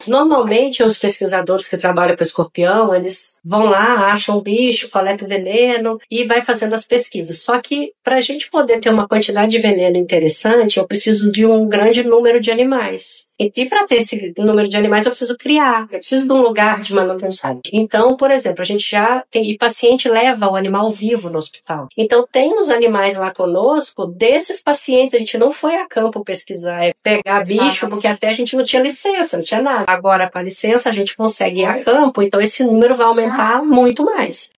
Normalmente, os pesquisadores que trabalham com escorpião, eles vão lá, acham um bicho, coletam veneno e vai fazendo as pesquisas. Só que, para a gente poder ter uma quantidade de veneno interessante, eu preciso de um grande número de animais. E para ter esse número de animais, eu preciso criar. Eu preciso de um lugar de manutenção. Então, por exemplo, a gente já tem... E paciente leva o animal vivo no hospital. Então, tem os animais lá conosco, desses pacientes, a gente não foi a campo pesquisar, pegar bicho, porque até a gente não tinha licença, não tinha nada. Agora, com a licença, a gente consegue ir a campo, então esse número vai aumentar muito mais.